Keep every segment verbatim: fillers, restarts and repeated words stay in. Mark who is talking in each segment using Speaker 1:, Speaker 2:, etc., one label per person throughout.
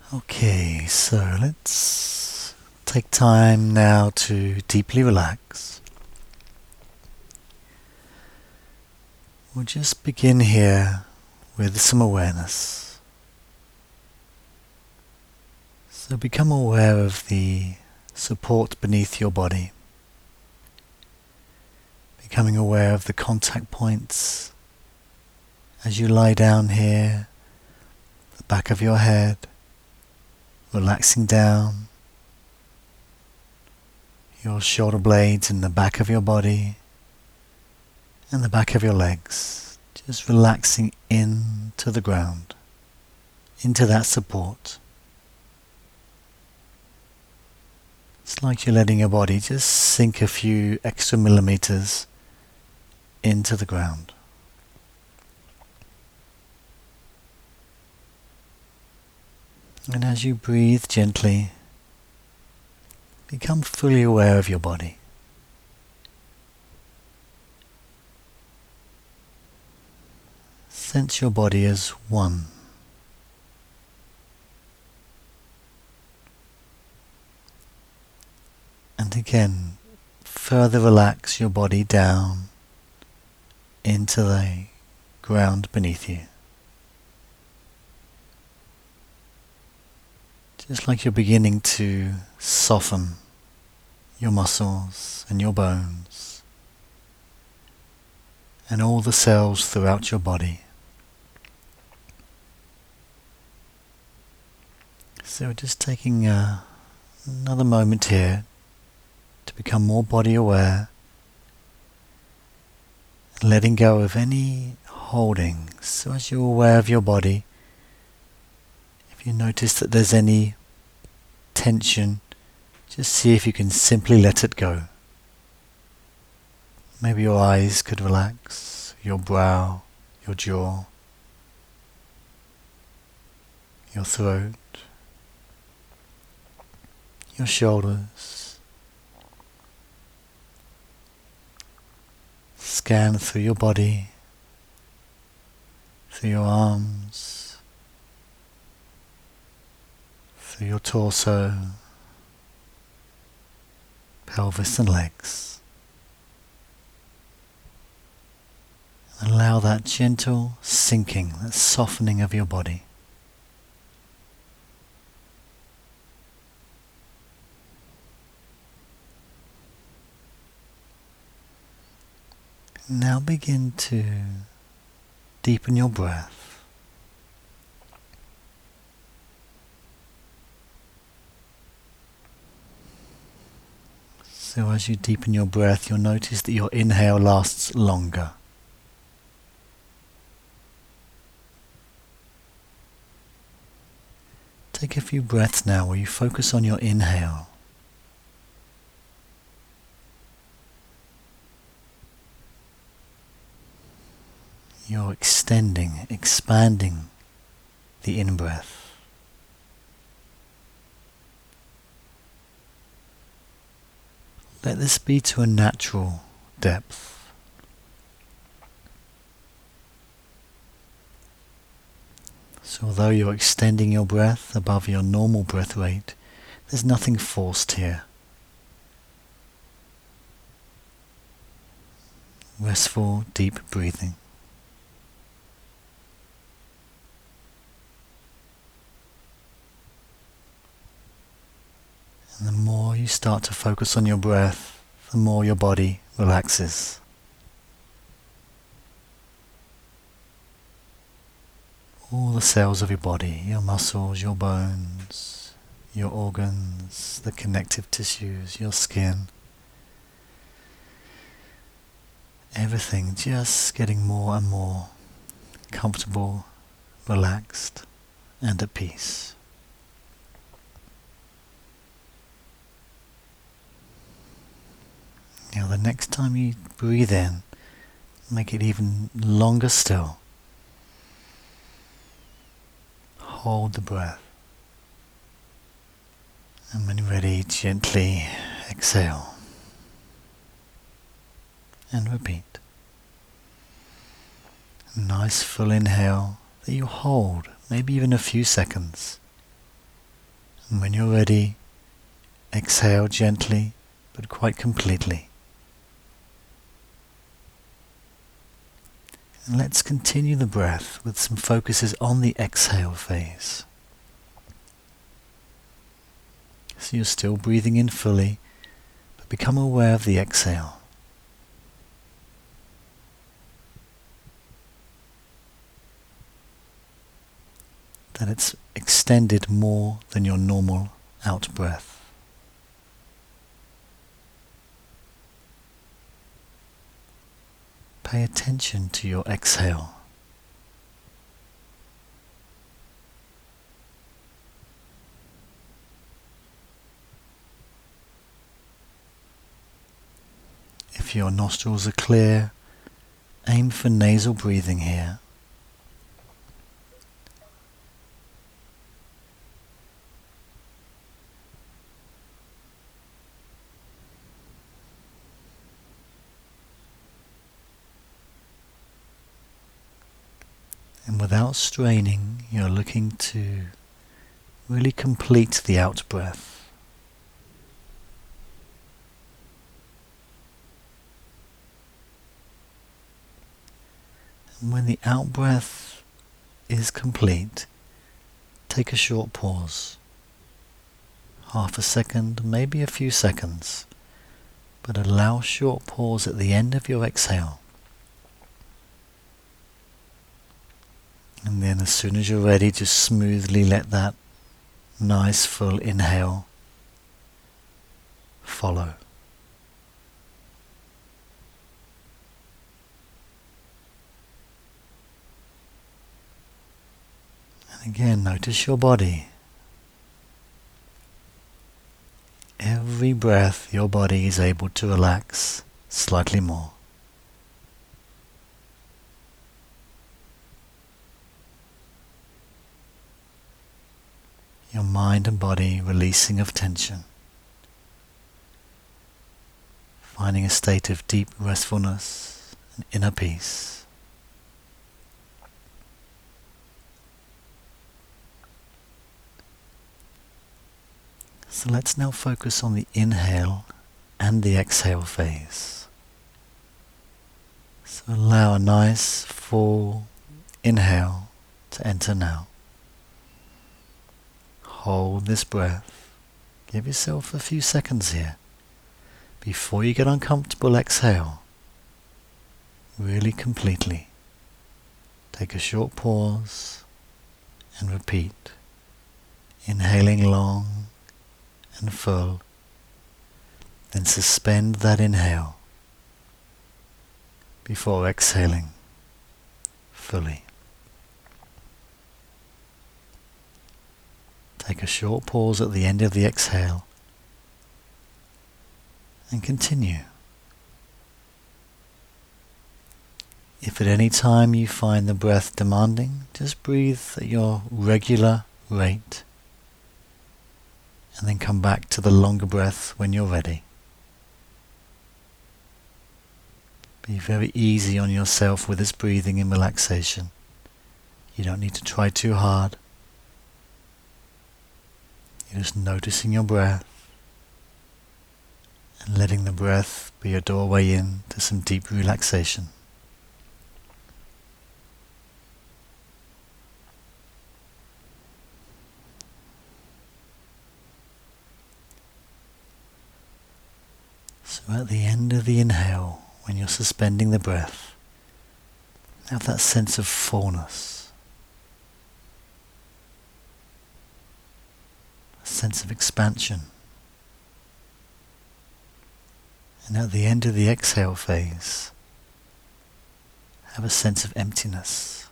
Speaker 1: Okay, so let's take time now to deeply relax. We'll just begin here with some awareness. So become aware of the support beneath your body, becoming aware of the contact points as you lie down here, the back of your head, relaxing down, your shoulder blades in the back of your body and the back of your legs, just relaxing into the ground, into that support. It's like you're letting your body just sink a few extra millimeters into the ground. And as you breathe gently, become fully aware of your body. Sense your body as one. And again, further relax your body down into the ground beneath you. Just like you're beginning to soften your muscles and your bones and all the cells throughout your body. So just taking uh, another moment here to become more body aware, and letting go of any holding. So as you're aware of your body, if you notice that there's any tension, just see if you can simply let it go. Maybe your eyes could relax, your brow, your jaw, your throat, your shoulders. Scan through your body, through your arms, through your torso, pelvis and legs. And allow that gentle sinking, that softening of your body. Now begin to deepen your breath. So as you deepen your breath, you'll notice that your inhale lasts longer. Take a few breaths now where you focus on your inhale. You're extending, expanding the in-breath. Let this be to a natural depth. So although you're extending your breath above your normal breath rate, there's nothing forced here. Restful, deep breathing. And the more you start to focus on your breath, the more your body relaxes. All the cells of your body, your muscles, your bones, your organs, the connective tissues, your skin, everything just getting more and more comfortable, relaxed, and at peace. Now the next time you breathe in, make it even longer still. Hold the breath. And when ready, gently exhale. And repeat. A nice full inhale that you hold, maybe even a few seconds. And when you're ready, exhale gently but quite completely. And let's continue the breath with some focuses on the exhale phase. So you're still breathing in fully, but become aware of the exhale. That it's extended more than your normal out breath. Pay attention to your exhale. If your nostrils are clear, aim for nasal breathing here. And without straining, you're looking to really complete the out breath. And when the out breath is complete, take a short pause. Half a second, maybe a few seconds, but allow a short pause at the end of your exhale. And then as soon as you're ready, just smoothly let that nice full inhale follow. And again, notice your body. Every breath, your body is able to relax slightly more. Your mind and body releasing of tension, finding a state of deep restfulness and inner peace. So let's now focus on the inhale and the exhale phase. So allow a nice full inhale to enter now. Hold this breath. Give yourself a few seconds here. Before you get uncomfortable, exhale. Really completely. Take a short pause and repeat. Inhaling long and full. Then suspend that inhale before exhaling fully. Take a short pause at the end of the exhale and continue. If at any time you find the breath demanding, just breathe at your regular rate and then come back to the longer breath when you're ready. Be very easy on yourself with this breathing and relaxation. You don't need to try too hard. You're just noticing your breath and letting the breath be your doorway in to some deep relaxation. So at the end of the inhale, when you're suspending the breath, have that sense of fullness, a sense of expansion. And at the end of the exhale phase, have a sense of emptiness.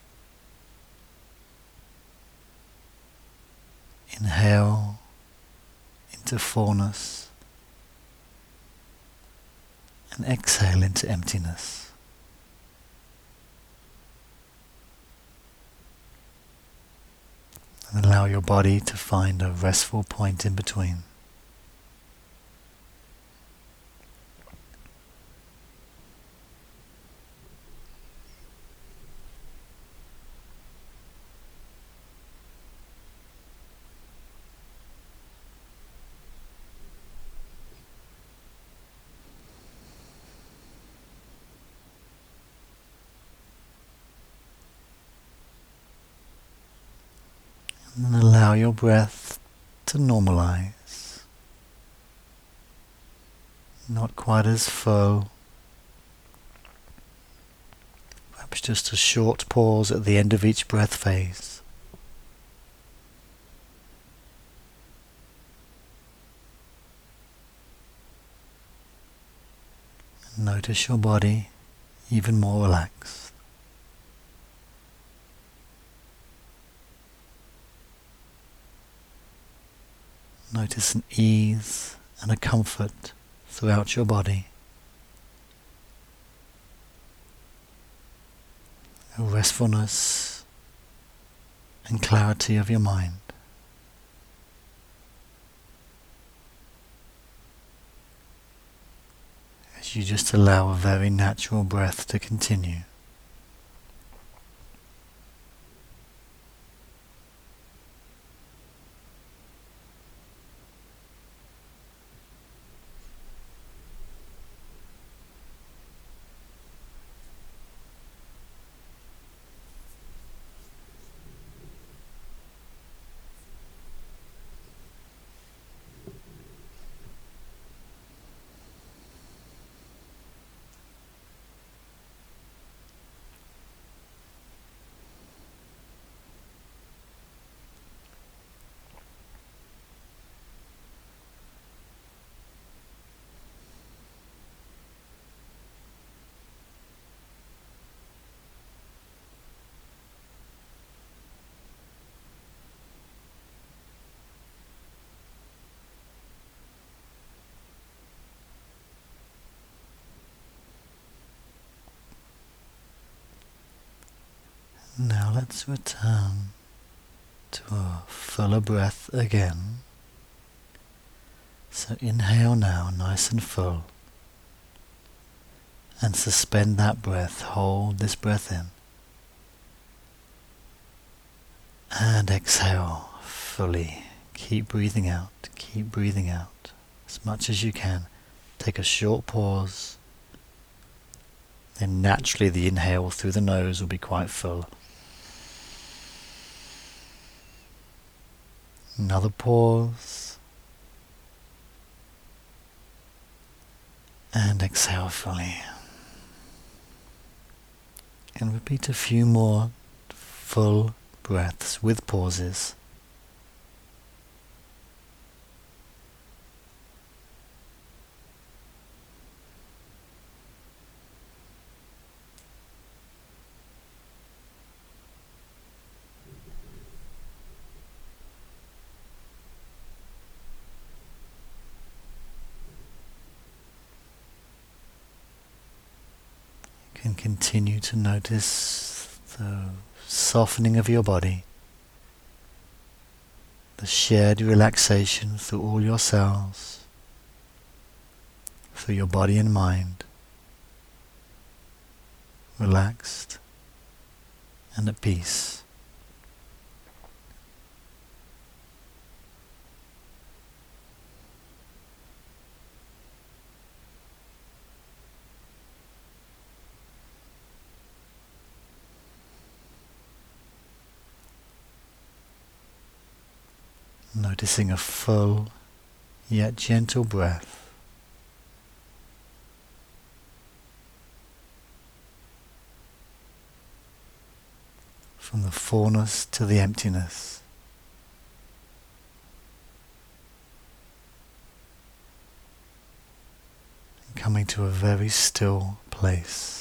Speaker 1: Inhale into fullness and exhale into emptiness. And allow your body to find a restful point in between. And allow your breath to normalize. Not quite as full. Perhaps just a short pause at the end of each breath phase. And notice your body even more relaxed. Notice an ease and a comfort throughout your body. A restfulness and clarity of your mind. As you just allow a very natural breath to continue. Now let's return to a fuller breath again. So inhale now, nice and full. And suspend that breath, hold this breath in. And exhale fully. Keep breathing out, keep breathing out as much as you can. Take a short pause. Then naturally the inhale through the nose will be quite full. Another pause. And exhale fully. And repeat a few more full breaths with pauses. You can continue to notice the softening of your body, the shared relaxation through all your cells, through your body and mind, relaxed and at peace. Noticing a full yet gentle breath. From the fullness to the emptiness. And coming to a very still place.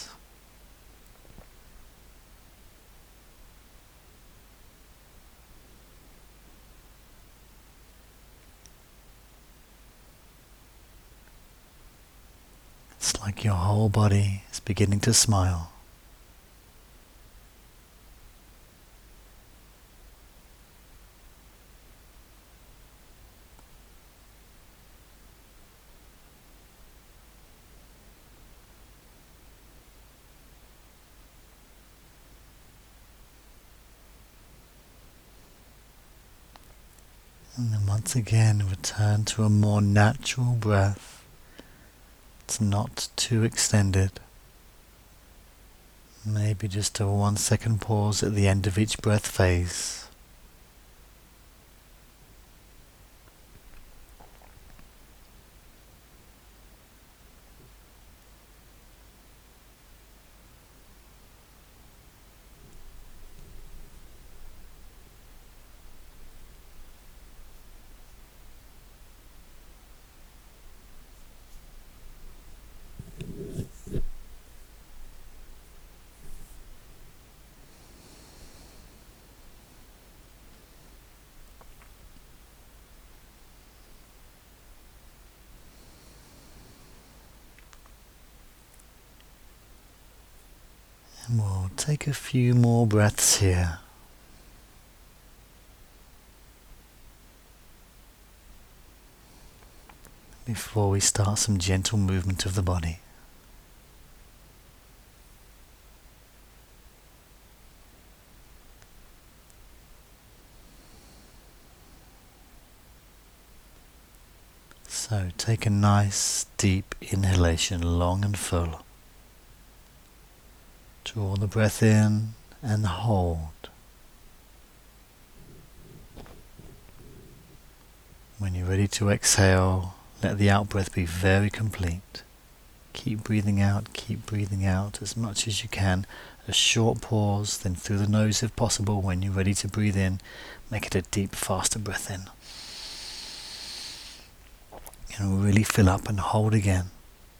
Speaker 1: It's like your whole body is beginning to smile. And then once again return to a more natural breath. It's not too extended. Maybe just a one second pause at the end of each breath phase. And we'll take a few more breaths here. Before we start some gentle movement of the body. So take a nice deep inhalation, long and full. Draw the breath in and hold. When you're ready to exhale, let the out-breath be very complete. Keep breathing out, keep breathing out as much as you can. A short pause, then through the nose if possible. When you're ready to breathe in, make it a deep, faster breath in. And really fill up and hold again.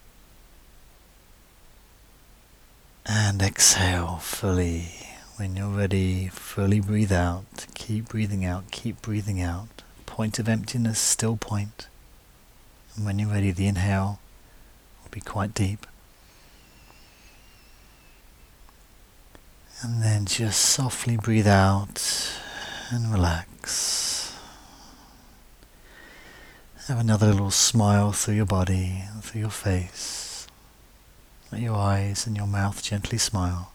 Speaker 1: And exhale fully. When you're ready, fully breathe out. Keep breathing out, keep breathing out. Point of emptiness, still point. And when you're ready, the inhale will be quite deep. And then just softly breathe out and relax. Have another little smile through your body, through your face. Let your eyes and your mouth gently smile.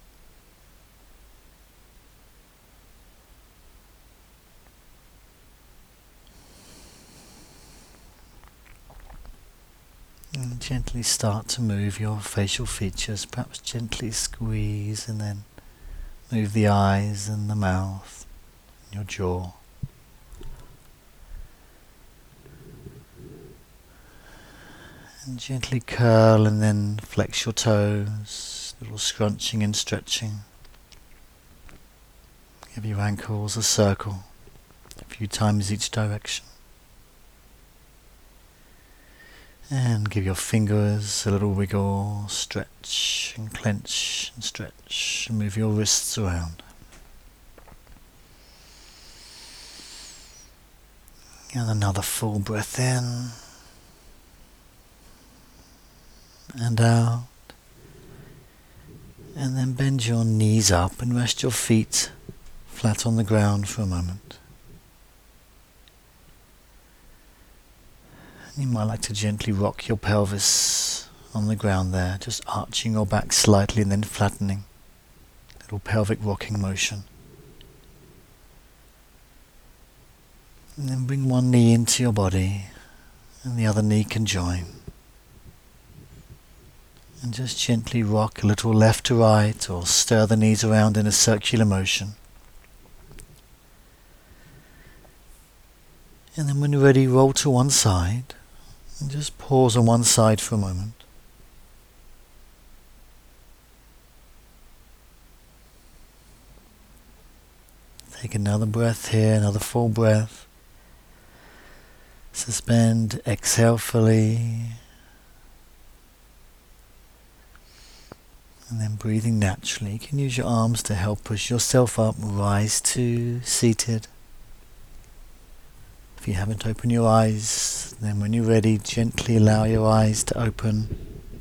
Speaker 1: And gently start to move your facial features, perhaps gently squeeze and then move the eyes and the mouth, and your jaw. And gently curl and then flex your toes, a little scrunching and stretching. Give your ankles a circle, a few times each direction. And give your fingers a little wiggle, stretch and clench and stretch, and move your wrists around. And another full breath in and out. And then bend your knees up and rest your feet flat on the ground for a moment. You might like to gently rock your pelvis on the ground there, just arching your back slightly and then flattening. Little pelvic rocking motion. And then bring one knee into your body and the other knee can join. And just gently rock a little left to right or stir the knees around in a circular motion. And then when you're ready, roll to one side and just pause on one side for a moment. Take another breath here, another full breath. Suspend, exhale fully. And then breathing naturally. You can use your arms to help push yourself up, rise to seated. If you haven't opened your eyes, then when you're ready, gently allow your eyes to open.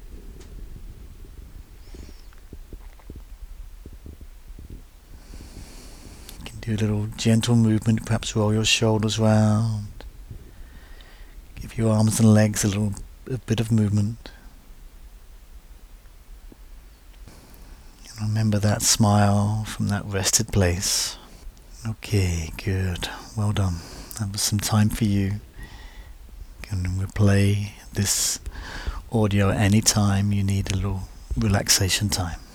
Speaker 1: You can do a little gentle movement, perhaps roll your shoulders round. Give your arms and legs a little a bit of movement. Remember that smile from that rested place. Okay, good. Well done. That was some time for you. You can replay this audio anytime you need a little relaxation time.